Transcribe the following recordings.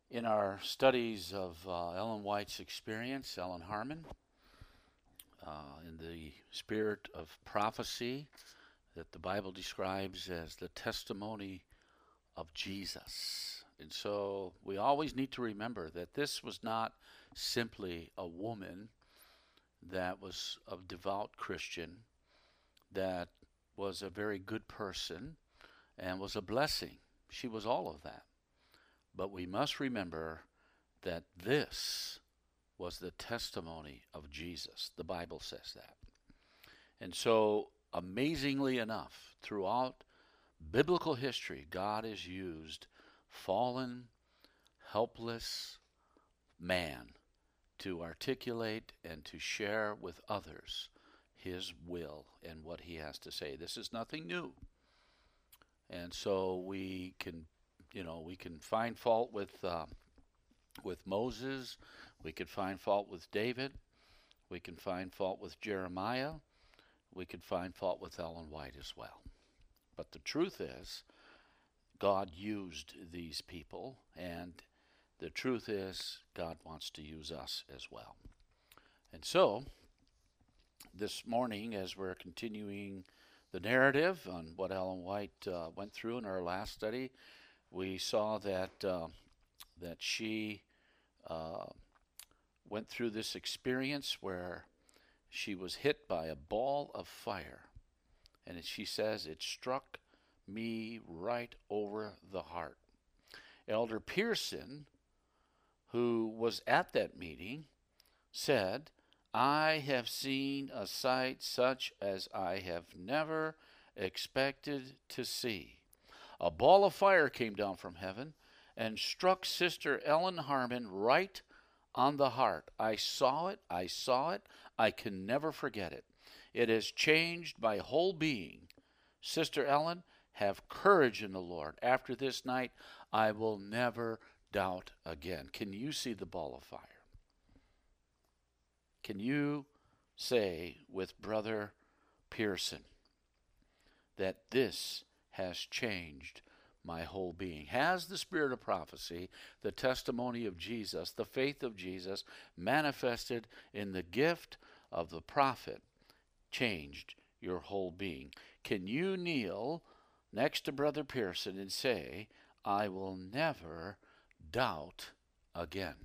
In our studies of Ellen White's experience, Ellen Harmon, in the spirit of prophecy that the Bible describes as the testimony of Jesus. And so we always need to remember that this was not simply a woman that was a devout Christian, that was a very good person, and was a blessing. She was all of that. But we must remember that this was the testimony of Jesus. The Bible says that. And so, amazingly enough, throughout biblical history, God has used fallen, helpless man to articulate and to share with others his will and what he has to say. This is nothing new. And so we can find fault with Moses, we could find fault with David, we can find fault with Jeremiah, we could find fault with Ellen White as well. But the truth is, God used these people, and the truth is, God wants to use us as well. And so, this morning, as we're continuing the narrative on what Ellen White went through in our last study, we saw that she went through this experience where she was hit by a ball of fire, and she says it struck me right over the heart. Elder Pearson, who was at that meeting, said, "I have seen a sight such as I have never expected to see. A ball of fire came down from heaven and struck Sister Ellen Harmon right on the heart. I saw it, I can never forget it. It has changed my whole being. Sister Ellen, have courage in the Lord. After this night, I will never doubt again." Can you see the ball of fire? Can you say with Brother Pearson that this has changed my whole being? Has the spirit of prophecy, the testimony of Jesus, the faith of Jesus, manifested in the gift of the prophet, changed your whole being? Can you kneel next to Brother Pearson and say, "I will never doubt again"?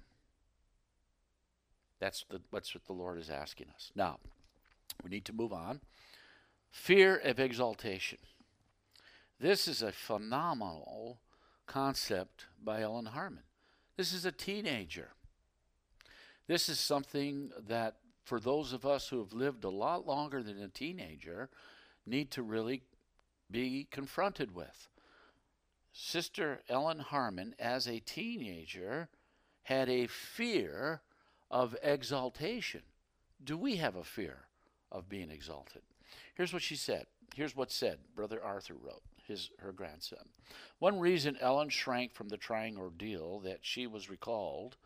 That's what the Lord is asking us. Now, we need to move on. Fear of exaltation. This is a phenomenal concept by Ellen Harmon. This is a teenager. This is something that, for those of us who have lived a lot longer than a teenager, need to really be confronted with. Sister Ellen Harmon, as a teenager, had a fear of exaltation. Do we have a fear of being exalted? Here's what she said. Here's what's said. Brother Arthur wrote, her grandson. One reason Ellen shrank from the trying ordeal that she recalled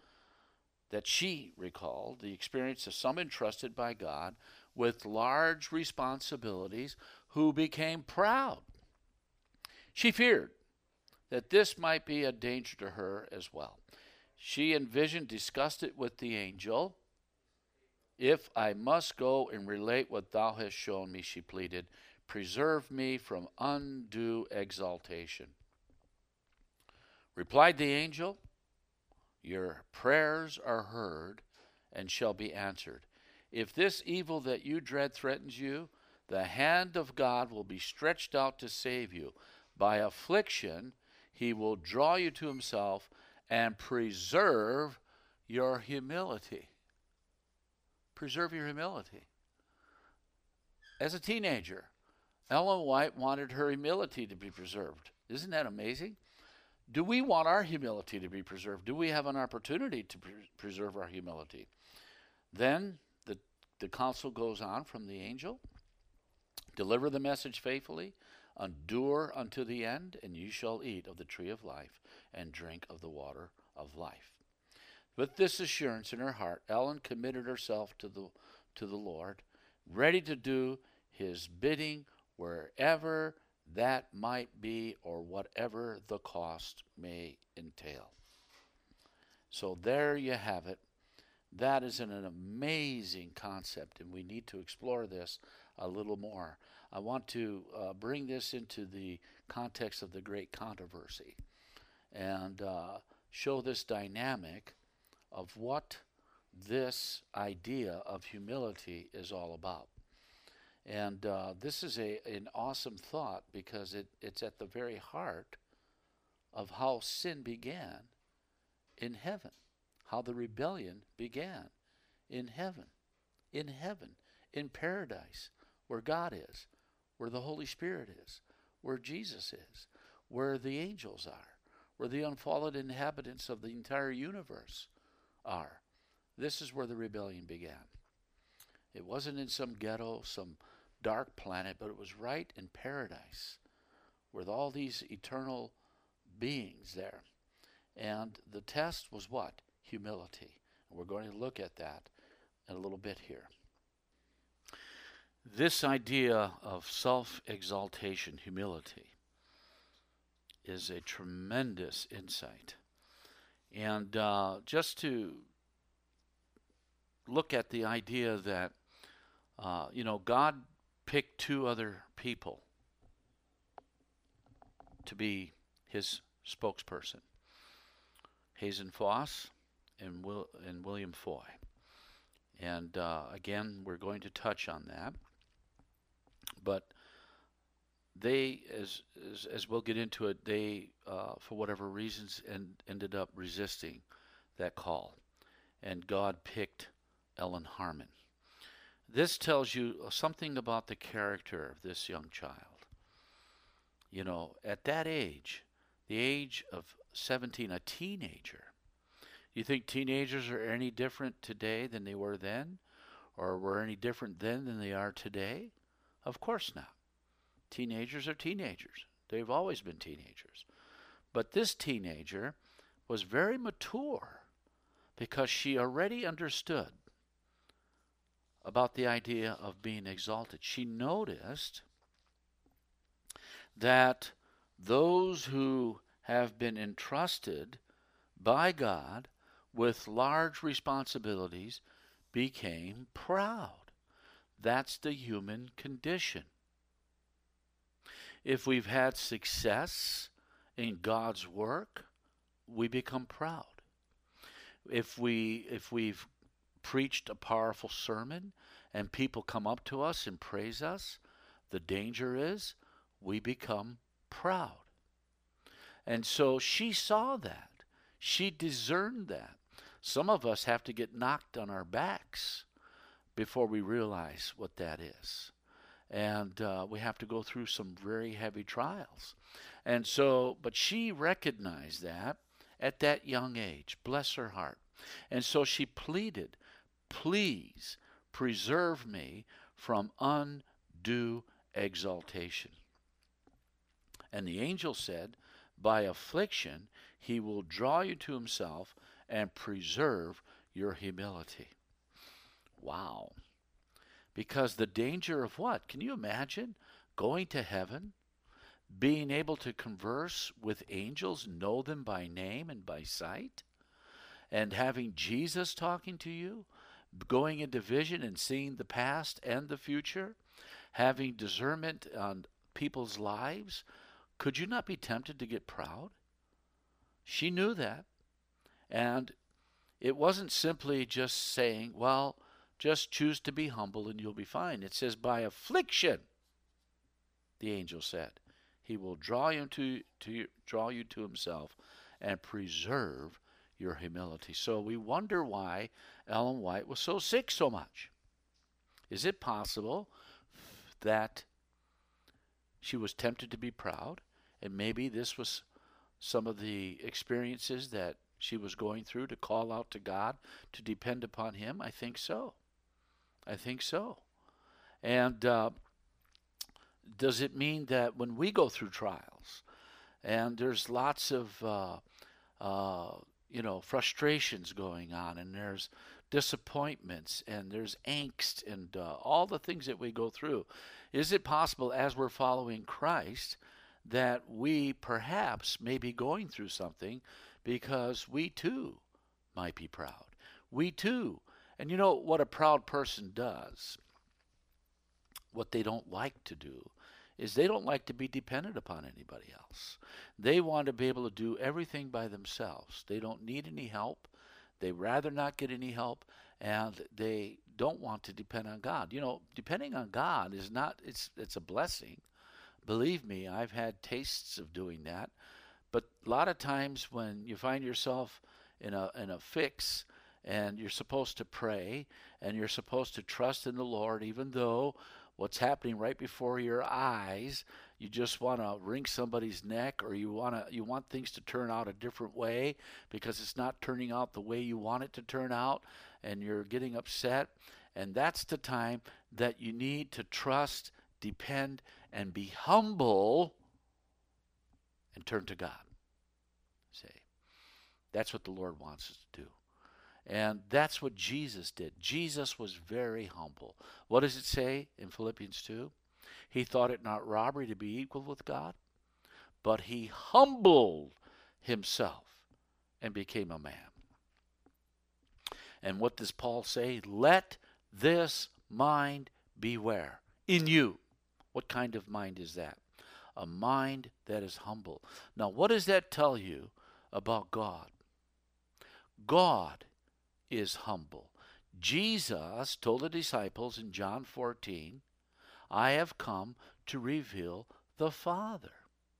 the experience of some entrusted by God with large responsibilities who became proud. She feared that this might be a danger to her as well. She discussed it with the angel. "If I must go and relate what thou hast shown me," she pleaded, "preserve me from undue exaltation." Replied the angel, "Your prayers are heard and shall be answered. If this evil that you dread threatens you, the hand of God will be stretched out to save you. By affliction, he will draw you to himself and preserve your humility." Preserve your humility. As a teenager, Ellen White wanted her humility to be preserved. Isn't that amazing? Do we want our humility to be preserved? Do we have an opportunity to preserve our humility? Then the counsel goes on from the angel. "Deliver the message faithfully, endure unto the end, and you shall eat of the tree of life and drink of the water of life." With this assurance in her heart, Ellen committed herself to the Lord, ready to do his bidding wherever that might be or whatever the cost may entail. So there you have it. That is an amazing concept, and we need to explore this a little more. I want to bring this into the context of the great controversy and show this dynamic of what this idea of humility is all about. And this is an awesome thought because it's at the very heart of how sin began in heaven, how the rebellion began in heaven, in paradise, where God is, where the Holy Spirit is, where Jesus is, where the angels are, where the unfallen inhabitants of the entire universe are. This is where the rebellion began. It wasn't in some ghetto, some dark planet, but it was right in paradise with all these eternal beings there. And the test was what? Humility. And we're going to look at that in a little bit here. This idea of self-exaltation, humility, is a tremendous insight. And just to look at the idea that, God picked two other people to be his spokesperson, Hazen Foss and William Foy. And again, we're going to touch on that. But they, as we'll get into it, they, for whatever reasons, ended up resisting that call. And God picked Ellen Harmon. This tells you something about the character of this young child. At that age, the age of 17, a teenager. You think teenagers are any different today than they were then? Or were any different then than they are today? Of course not. Teenagers are teenagers. They've always been teenagers. But this teenager was very mature because she already understood about the idea of being exalted. She noticed that those who have been entrusted by God with large responsibilities became proud. That's the human condition. If we've had success in God's work, we become proud. If we've preached a powerful sermon and people come up to us and praise us, the danger is we become proud. And so she saw that. She discerned that. Some of us have to get knocked on our backs before we realize what that is. And we have to go through some very heavy trials. And so, but she recognized that at that young age. Bless her heart. And so she pleaded, please preserve me from undue exaltation. And the angel said, by affliction he will draw you to himself and preserve your humility. Wow. Because the danger of what? Can you imagine going to heaven, being able to converse with angels, know them by name and by sight, and having Jesus talking to you, going into vision and seeing the past and the future, having discernment on people's lives? Could you not be tempted to get proud? She knew that. And it wasn't simply just saying, well, just choose to be humble and you'll be fine. It says, by affliction, the angel said, he will draw you to himself and preserve your humility. So we wonder why Ellen White was so sick so much. Is it possible that she was tempted to be proud, and maybe this was some of the experiences that she was going through to call out to God, to depend upon him? I think so. I think so. And does it mean that when we go through trials, and there's lots of frustrations going on, and there's disappointments, and there's angst, and all the things that we go through, is it possible as we're following Christ that we perhaps may be going through something because we too might be proud. We too. And you know what a proud person does? What they don't like to do is they don't like to be dependent upon anybody else. They want to be able to do everything by themselves. They don't need any help. They rather not get any help, and they don't want to depend on God. You know, depending on God is not, it's a blessing. Believe me, I've had tastes of doing that. But a lot of times when you find yourself in a fix, and you're supposed to pray, and you're supposed to trust in the Lord, even though what's happening right before your eyes, you just want to wring somebody's neck, or you want things to turn out a different way because it's not turning out the way you want it to turn out, and you're getting upset. And that's the time that you need to trust, depend, and be humble and turn to God. See, that's what the Lord wants us to do. And that's what Jesus did. Jesus was very humble. What does it say in Philippians 2? He thought it not robbery to be equal with God, but he humbled himself and became a man. And what does Paul say? Let this mind be where? In you. What kind of mind is that? A mind that is humble. Now, what does that tell you about God? God is humble. Jesus told the disciples in John 14, I have come to reveal the Father.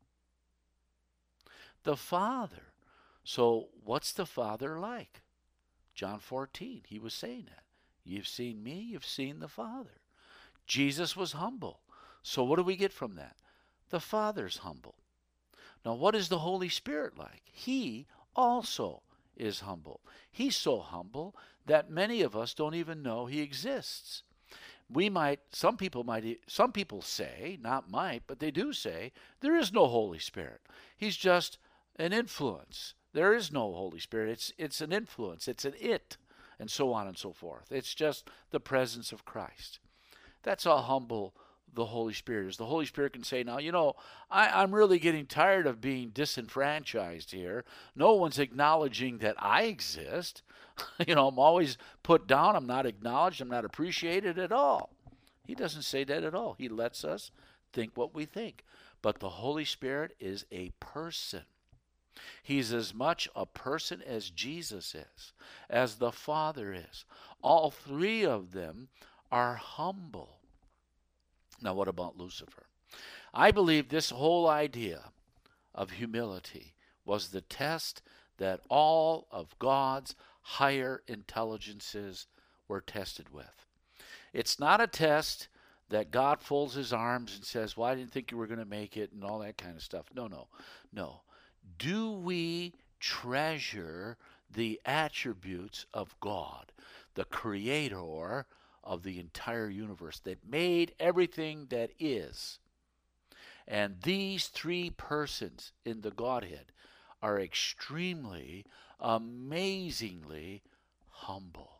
The Father. So what's the Father like? John 14, he was saying that. You've seen me, you've seen the Father. Jesus was humble. So what do we get from that? The Father's humble. Now what is the Holy Spirit like? He also is humble. He's so humble that many of us don't even know he exists. Some people say, not might, but they do say, there is no Holy Spirit. He's just an influence. There is no Holy Spirit. It's an influence. It's an it, and so on and so forth. It's just the presence of Christ. That's how humble the Holy Spirit is. The Holy Spirit can say, now, I'm really getting tired of being disenfranchised here. No one's acknowledging that I exist. I'm always put down. I'm not acknowledged. I'm not appreciated at all. He doesn't say that at all. He lets us think what we think. But the Holy Spirit is a person. He's as much a person as Jesus is, as the Father is. All three of them are humble. Now, what about Lucifer? I believe this whole idea of humility was the test that all of God's higher intelligences were tested with. It's not a test that God folds his arms and says, well, I didn't think you were going to make it, and all that kind of stuff. No. Do we treasure the attributes of God, the Creator of the entire universe that made everything that is? And these three persons in the Godhead are extremely, amazingly humble.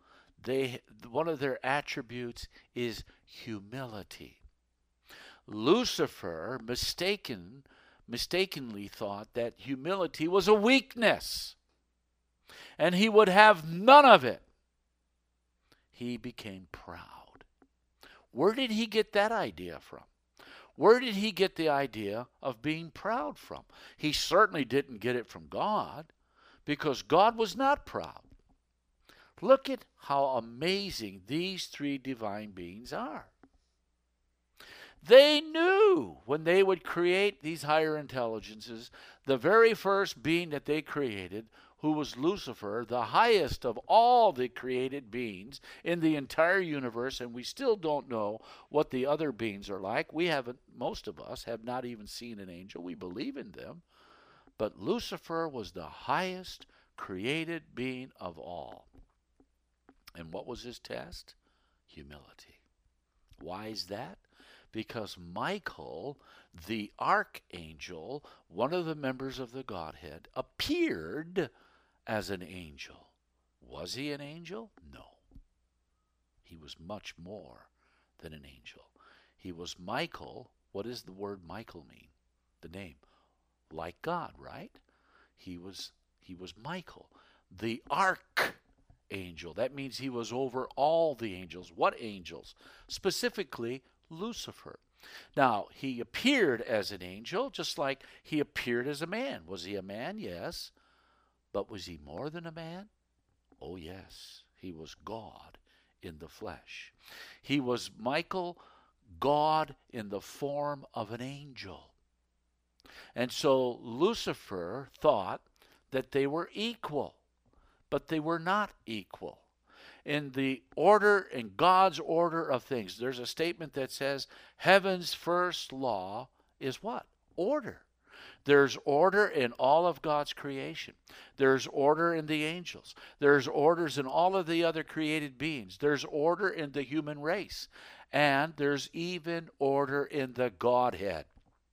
One of their attributes is humility. Lucifer mistakenly thought that humility was a weakness, and he would have none of it. He became proud. Where did he get that idea from? Where did he get the idea of being proud from? He certainly didn't get it from God, because God was not proud. Look at how amazing these three divine beings are. They knew when they would create these higher intelligences, the very first being that they created, who was Lucifer, the highest of all the created beings in the entire universe, and we still don't know what the other beings are like. Most of us have not even seen an angel. We believe in them. But Lucifer was the highest created being of all. And what was his test? Humility. Why is that? Because Michael, the archangel, one of the members of the Godhead, appeared as an angel. Was he an angel? No. He was much more than an angel. He was Michael. What does the word Michael mean? The name. Like God, right? He was Michael. the archangel. That means he was over all the angels. What angels? Specifically, Lucifer. Now, he appeared as an angel, just like he appeared as a man. Was he a man? Yes. But was he more than a man? Oh, yes. He was God in the flesh. He was Michael, God in the form of an angel. And so Lucifer thought that they were equal, but they were not equal. In the order, in God's order of things, there's a statement that says heaven's first law is what? Order. There's order in all of God's creation. There's order in the angels. There's orders in all of the other created beings. There's order in the human race. And there's even order in the Godhead.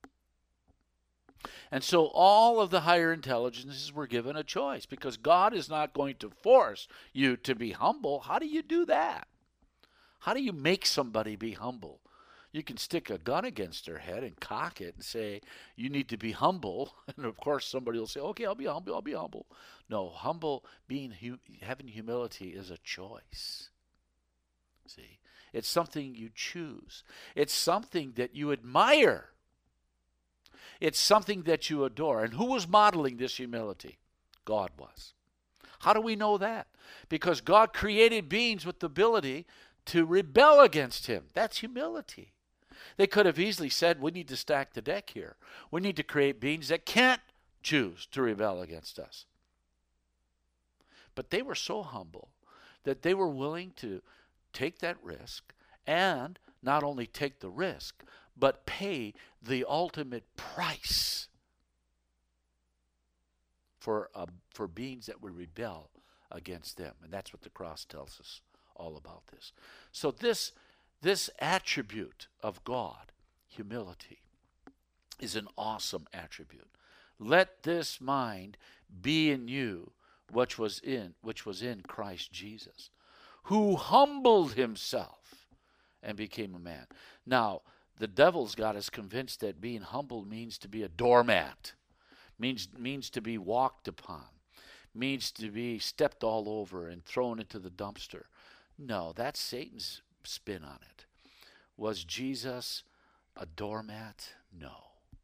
And so all of the higher intelligences were given a choice, because God is not going to force you to be humble. How do you do that? How do you make somebody be humble? You can stick a gun against their head and cock it and say, you need to be humble. And of course somebody will say, okay, I'll be humble, I'll be humble. No, having humility is a choice. See, it's something you choose. It's something that you admire. It's something that you adore. And who was modeling this humility? God was. How do we know that? Because God created beings with the ability to rebel against him. That's humility. They could have easily said, we need to stack the deck here. We need to create beings that can't choose to rebel against us. But they were so humble that they were willing to take that risk, and not only take the risk, but pay the ultimate price for beings that would rebel against them. And that's what the cross tells us all about this. So this attribute of God, humility, is an awesome attribute. Let this mind be in you, which was in Christ Jesus, who humbled himself and became a man. Now, the devil's got us convinced that being humble means to be a doormat, means to be walked upon, means to be stepped all over and thrown into the dumpster. No, that's Satan's spin on it. Was Jesus a doormat? No.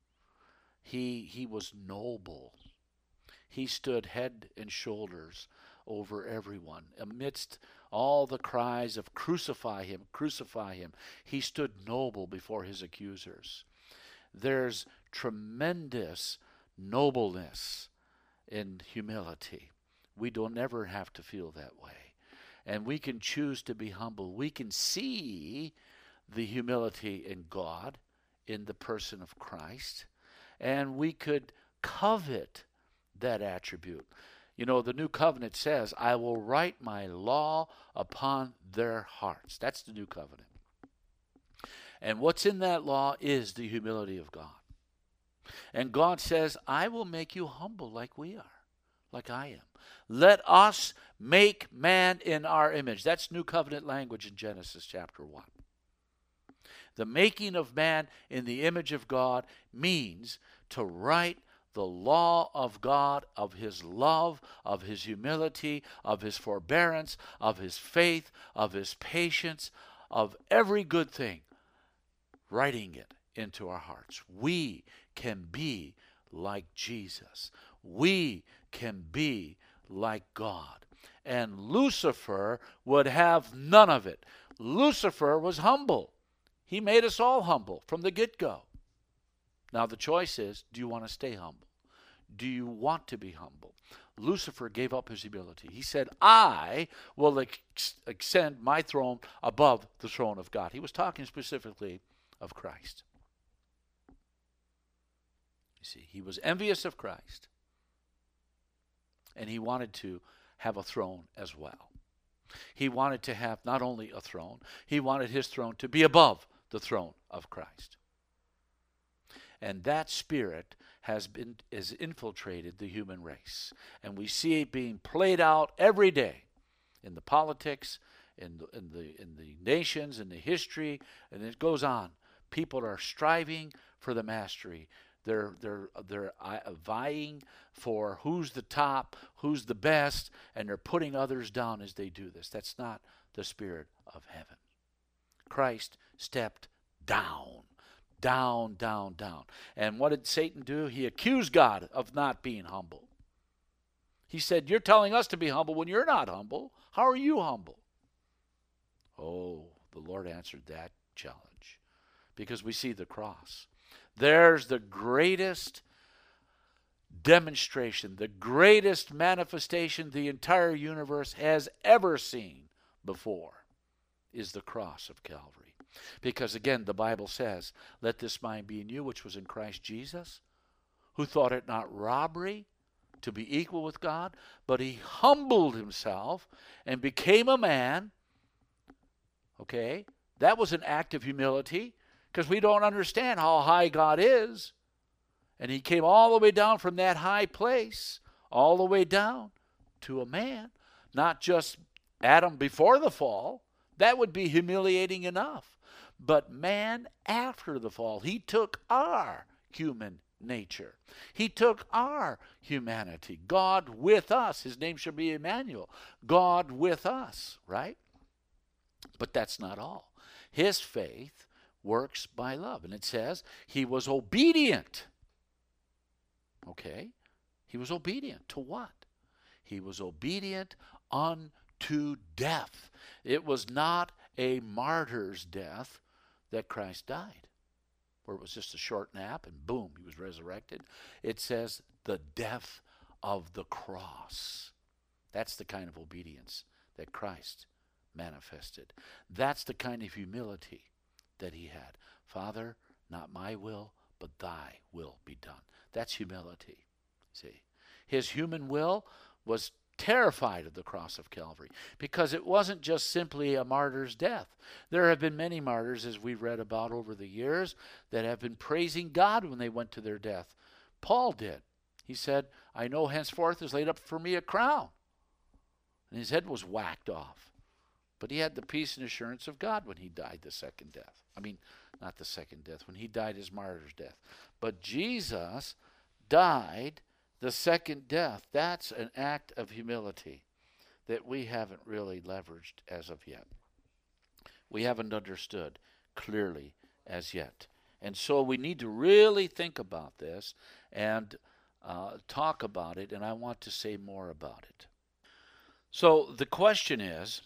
He was noble. He stood head and shoulders over everyone. Amidst all the cries of crucify him, crucify him, he stood noble before his accusers. There's tremendous nobleness in humility. We don't ever have to feel that way. And we can choose to be humble. We can see the humility in God, in the person of Christ, and we could covet that attribute. You know, the New Covenant says, I will write my law upon their hearts. That's the New Covenant. And what's in that law is the humility of God. And God says, I will make you humble like we are, like I am. Let us make man in our image. That's New Covenant language in Genesis chapter 1. The making of man in the image of God means to write the law of God, of his love, of his humility, of his forbearance, of his faith, of his patience, of every good thing, writing it into our hearts. We can be like Jesus. We can be like God. And Lucifer would have none of it. Lucifer was humble. He made us all humble from the get-go. Now the choice is, do you want to stay humble? Do you want to be humble? Lucifer gave up his humility. He said, I will extend my throne above the throne of God. He was talking specifically of Christ. You see, he was envious of Christ, and he wanted to have a throne as well. He wanted to have not only a throne, he wanted his throne to be above the throne of Christ. And that spirit has infiltrated the human race. And we see it being played out every day in the politics, in the nations, in the history, and it goes on. People are striving for the mastery. They're vying for who's the top, who's the best, and they're putting others down as they do this. That's not the spirit of heaven. Christ stepped down, down, down, down. And what did Satan do? He accused God of not being humble. He said, you're telling us to be humble when you're not humble. How are you humble? Oh, the Lord answered that challenge because we see the cross. There's the greatest demonstration, the greatest manifestation the entire universe has ever seen before is the cross of Calvary. Because again, the Bible says, let this mind be in you, which was in Christ Jesus, who thought it not robbery to be equal with God, but he humbled himself and became a man. Okay? That was an act of humility because we don't understand how high God is. And he came all the way down from that high place, all the way down to a man, not just Adam before the fall. That would be humiliating enough. But man after the fall, he took our human nature. He took our humanity. God with us. His name should be Emmanuel. God with us, right? But that's not all. His faith works by love. And it says he was obedient. Okay? He was obedient to what? He was obedient unto death. It was not a martyr's death that Christ died, where it was just a short nap and boom, he was resurrected. It says the death of the cross. That's the kind of obedience that Christ manifested. That's the kind of humility that he had. Father, not my will, but thy will be done. That's humility. See, his human will was terrified of the cross of Calvary because it wasn't just simply a martyr's death. There have been many martyrs, as we've read about over the years, that have been praising God when they went to their death. Paul did. He said, I know henceforth is laid up for me a crown. And his head was whacked off. But he had the peace and assurance of God when he died the second death. I mean, not the second death, when he died his martyr's death. But Jesus died the second death. That's an act of humility that we haven't really leveraged as of yet. We haven't understood clearly as yet. And so we need to really think about this and talk about it, and I want to say more about it. So the question is,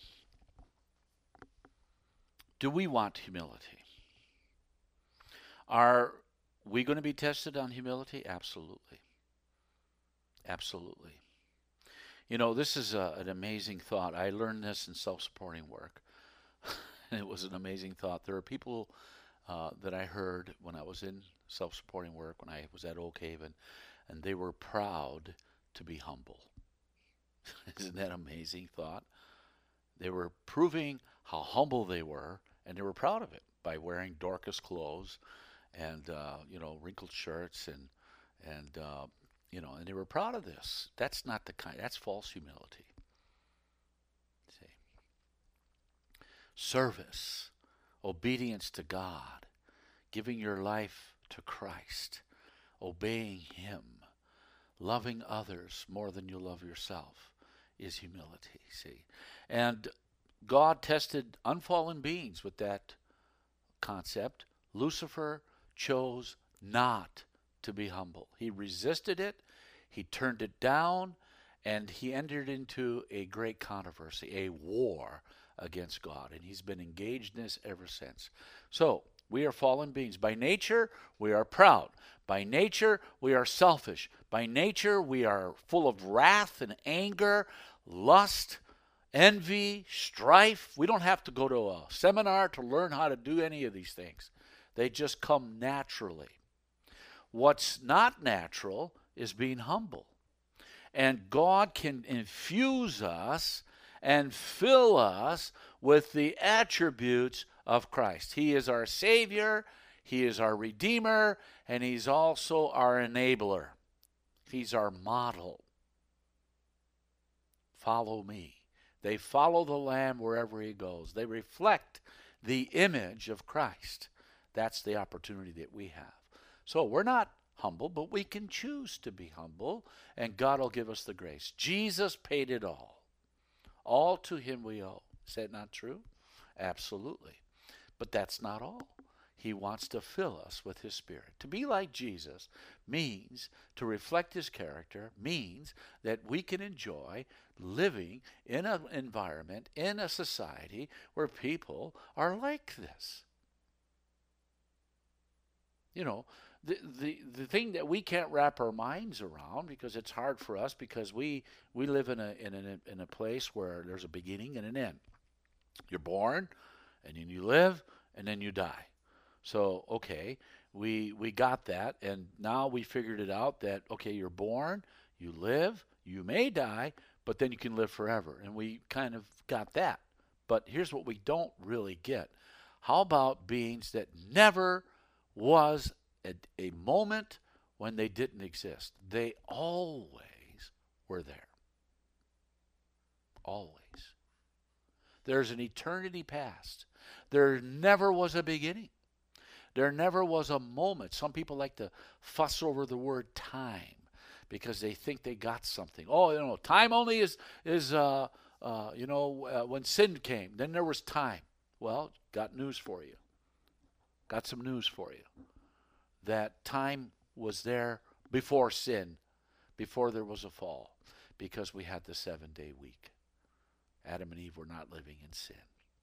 do we want humility? Are we going to be tested on humility? Absolutely. Absolutely. You know, this is an amazing thought. I learned this in self-supporting work. It was an amazing thought. There are people that I heard when I was in self-supporting work, when I was at Oak Haven, and they were proud to be humble. Isn't that an amazing thought? They were proving how humble they were, and they were proud of it by wearing Dorcas clothes and wrinkled shirts and they were proud of this. That's not the kind. That's false humility. See, service, obedience to God, giving your life to Christ, obeying Him, loving others more than you love yourself is humility. See, and God tested unfallen beings with that concept. Lucifer chose not to be humble. He resisted it, he turned it down, and he entered into a great controversy, a war against God. And he's been engaged in this ever since. So, we are fallen beings. By nature, we are proud. By nature, we are selfish. By nature, we are full of wrath and anger, lust, envy, strife. We don't have to go to a seminar to learn how to do any of these things. They just come naturally. What's not natural is being humble. And God can infuse us and fill us with the attributes of Christ. He is our Savior, He is our Redeemer, and He's also our enabler. He's our model. Follow me. They follow the Lamb wherever He goes. They reflect the image of Christ. That's the opportunity that we have. So we're not humble, but we can choose to be humble, and God will give us the grace. Jesus paid it all. All to him we owe. Is that not true? Absolutely. But that's not all. He wants to fill us with his Spirit. To be like Jesus means to reflect his character, means that we can enjoy living in an environment, in a society where people are like this. You know, the thing that we can't wrap our minds around, because it's hard for us, because we live in a place where there's a beginning and an end. You're born, and then you live, and then you die. So, okay, we got that, and now we figured it out that, okay, you're born, you live, you may die, but then you can live forever. And we kind of got that. But here's what we don't really get. How about beings that never was a moment when they didn't exist? They always were there. Always. There's an eternity past. There never was a beginning. There never was a moment. Some people like to fuss over the word time because they think they got something. Oh, time only is when sin came. Then there was time. Well, got news for you. Got some news for you. That time was there before sin, before there was a fall, because we had the 7-day week. Adam and Eve were not living in sin.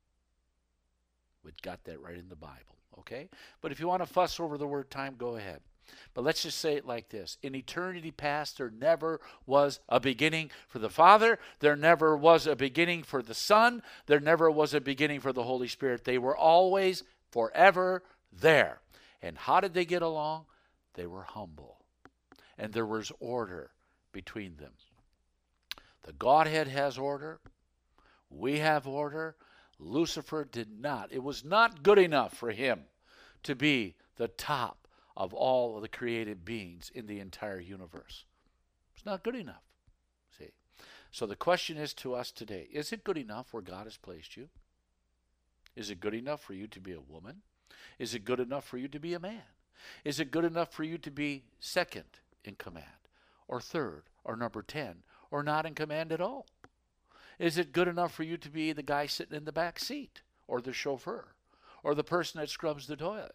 We got that right in the Bible, okay? But if you want to fuss over the word time, go ahead. But let's just say it like this. In eternity past, there never was a beginning for the Father. There never was a beginning for the Son. There never was a beginning for the Holy Spirit. They were always forever there. And how did they get along? They were humble. And there was order between them. The Godhead has order. We have order. Lucifer did not. It was not good enough for him to be the top of all of the created beings in the entire universe. It's not good enough. See? So the question is to us today, is it good enough where God has placed you? Is it good enough for you to be a woman? Is it good enough for you to be a man? Is it good enough for you to be second in command, or third, or number 10, or not in command at all? Is it good enough for you to be the guy sitting in the back seat, or the chauffeur, or the person that scrubs the toilet?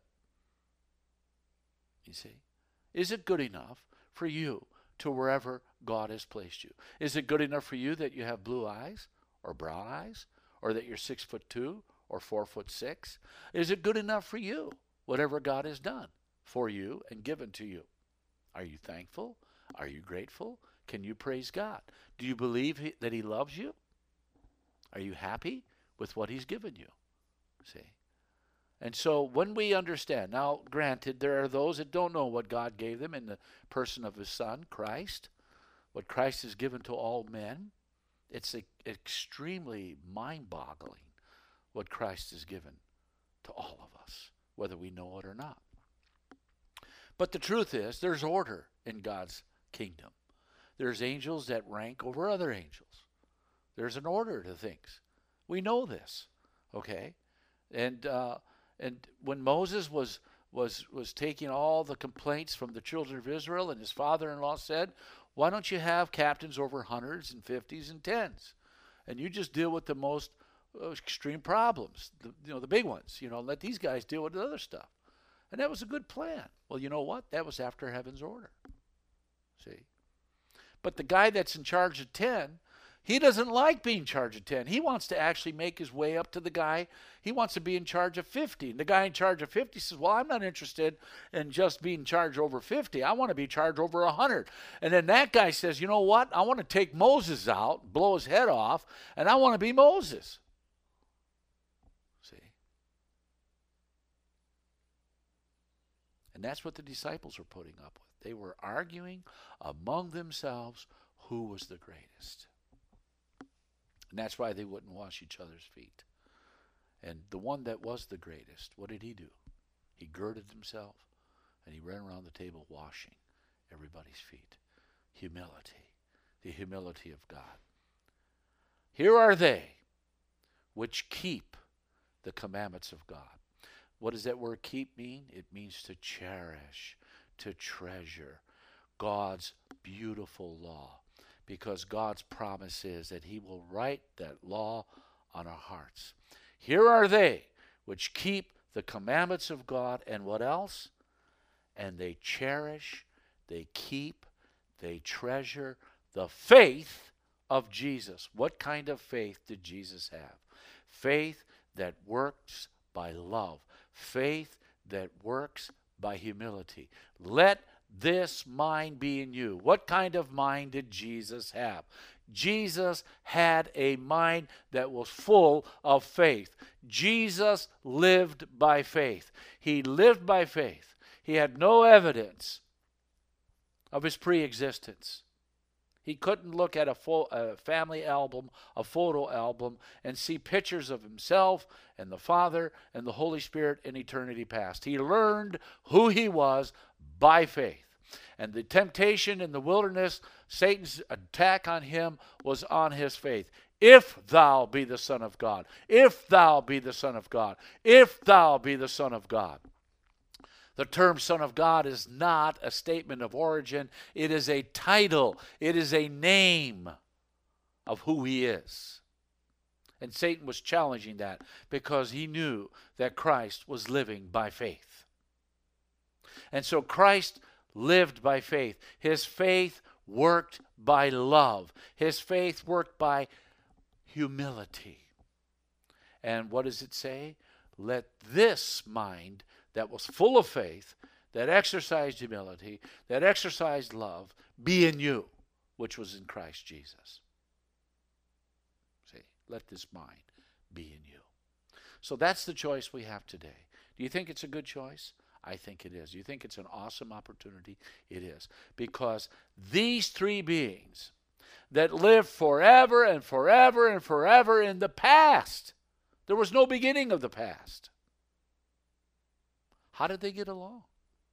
You see? Is it good enough for you to wherever God has placed you? Is it good enough for you that you have blue eyes, or brown eyes, or that you're 6'2", or 4'6"? Is it good enough for you, whatever God has done for you and given to you? Are you thankful? Are you grateful? Can you praise God? Do you believe that he loves you? Are you happy with what he's given you? See? And so when we understand, now granted, there are those that don't know what God gave them in the person of his Son, Christ, what Christ has given to all men. It's extremely mind-boggling what Christ has given to all of us, whether we know it or not. But the truth is, there's order in God's kingdom. There's angels that rank over other angels. There's an order to things. We know this, okay? And when Moses was taking all the complaints from the children of Israel, and his father-in-law said, why don't you have captains over hundreds and fifties and tens? And you just deal with the most extreme problems, the big ones. Let these guys deal with the other stuff. And that was a good plan. Well, you know what? That was after heaven's order. See? But the guy that's in charge of 10, he doesn't like being in charge of 10. He wants to actually make his way up to the guy. He wants to be in charge of 50. And the guy in charge of 50 says, well, I'm not interested in just being in charge over 50. I want to be in charge over 100. And then that guy says, you know what? I want to take Moses out, blow his head off, and I want to be Moses. See? And that's what the disciples were putting up with. They were arguing among themselves who was the greatest. And that's why they wouldn't wash each other's feet. And the one that was the greatest, what did he do? He girded himself and he ran around the table washing everybody's feet. Humility. The humility of God. Here are they which keep the commandments of God. What does that word keep mean? It means to cherish, to treasure God's beautiful law, because God's promise is that he will write that law on our hearts. Here are they which keep the commandments of God, and what else? And they cherish, they keep, they treasure the faith of Jesus. What kind of faith did Jesus have? Faith that works by love. Faith that works by humility. Let this mind be in you. What kind of mind did Jesus have? Jesus had a mind that was full of faith. Jesus lived by faith. He lived by faith. He had no evidence of his pre-existence. He couldn't look at a family album, a photo album, and see pictures of himself and the Father and the Holy Spirit in eternity past. He learned who he was by faith. And the temptation in the wilderness, Satan's attack on him, was on his faith. If thou be the Son of God, if thou be the Son of God, if thou be the Son of God. The term Son of God is not a statement of origin. It is a title. It is a name of who he is. And Satan was challenging that because he knew that Christ was living by faith. And so Christ lived by faith. His faith worked by love. His faith worked by humility. And what does it say? Let this mind that was full of faith, that exercised humility, that exercised love, be in you, which was in Christ Jesus. See, let this mind be in you. So that's the choice we have today. Do you think it's a good choice? I think it is. Do you think it's an awesome opportunity? It is. Because these three beings that lived forever and forever and forever in the past, there was no beginning of the past. How did they get along?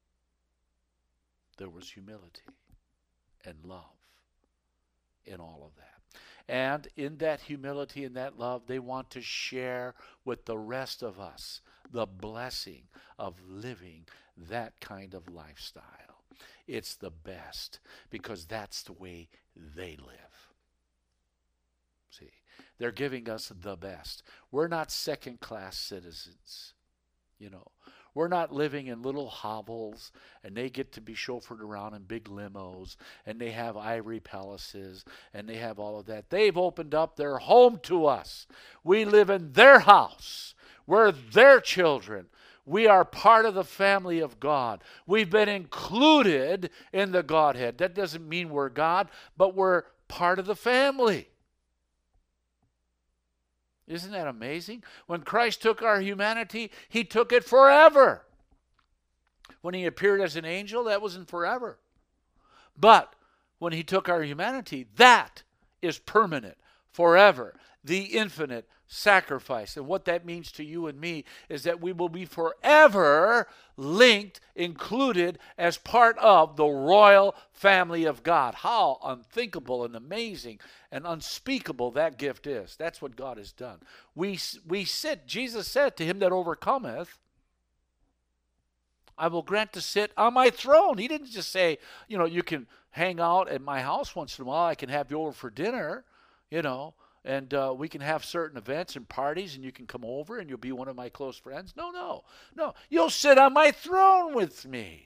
There was humility and love in all of that. And in that humility and that love, they want to share with the rest of us the blessing of living that kind of lifestyle. It's the best because that's the way they live. See, they're giving us the best. We're not second-class citizens, you know. We're not living in little hovels, and they get to be chauffeured around in big limos, and they have ivory palaces, and they have all of that. They've opened up their home to us. We live in their house. We're their children. We are part of the family of God. We've been included in the Godhead. That doesn't mean we're God, but we're part of the family. Isn't that amazing? When Christ took our humanity, he took it forever. When he appeared as an angel, that wasn't forever. But when he took our humanity, that is permanent, forever, the infinite sacrifice. And what that means to you and me is that we will be forever linked, included as part of the royal family of God. How unthinkable and amazing and unspeakable that gift is. That's what God has done. We sit, Jesus said, to him that overcometh, I will grant to sit on my throne. He didn't just say, you know, you can hang out at my house once in a while. I can have you over for dinner, you know. And we can have certain events and parties, and you can come over, and you'll be one of my close friends. No. You'll sit on my throne with me.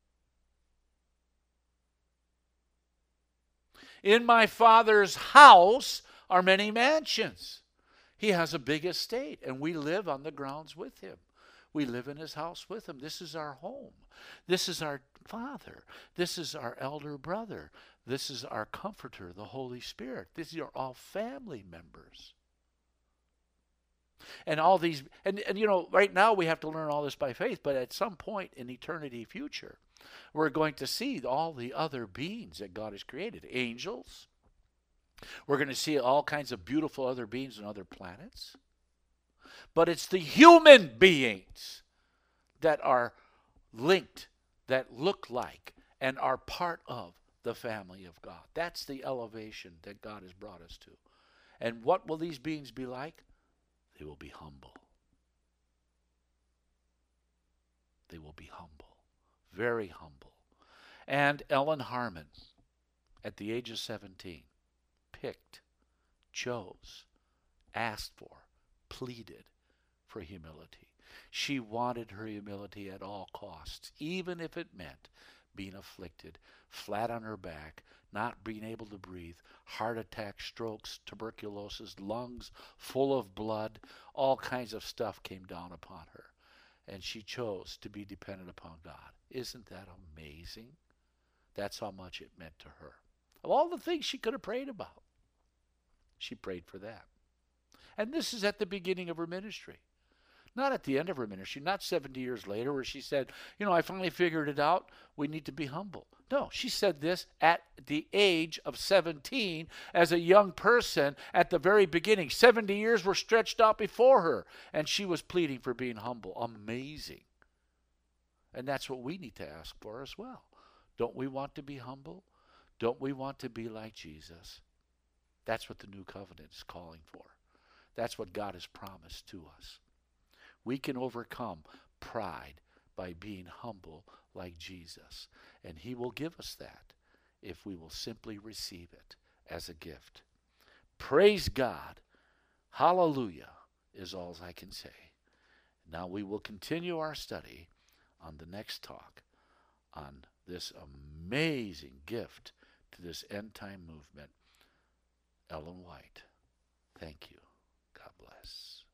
In my Father's house are many mansions. He has a big estate, and we live on the grounds with him. We live in his house with him. This is our home. This is our Father. This is our elder brother. This is our comforter, the Holy Spirit. These are all family members. And all these, and you know, right now we have to learn all this by faith, but at some point in eternity future, we're going to see all the other beings that God has created. Angels. We're going to see all kinds of beautiful other beings on other planets. But it's the human beings that are linked, that look like, and are part of the family of God. That's the elevation that God has brought us to. And what will these beings be like? They will be humble. They will be humble. Very humble. And Ellen Harmon, at the age of 17, picked, chose, asked for, pleaded for humility. She wanted her humility at all costs, even if it meant being afflicted, flat on her back, not being able to breathe, heart attack, strokes, tuberculosis, lungs full of blood, all kinds of stuff came down upon her. And she chose to be dependent upon God. Isn't that amazing? That's how much it meant to her. Of all the things she could have prayed about, she prayed for that. And this is at the beginning of her ministry. Not at the end of her ministry, not 70 years later where she said, I finally figured it out. We need to be humble. No, she said this at the age of 17 as a young person at the very beginning. 70 years were stretched out before her, and she was pleading for being humble. Amazing. And that's what we need to ask for as well. Don't we want to be humble? Don't we want to be like Jesus? That's what the new covenant is calling for. That's what God has promised to us. We can overcome pride by being humble like Jesus. And he will give us that if we will simply receive it as a gift. Praise God. Hallelujah is all I can say. Now we will continue our study on the next talk on this amazing gift to this end-time movement, Ellen White. Thank you. God bless.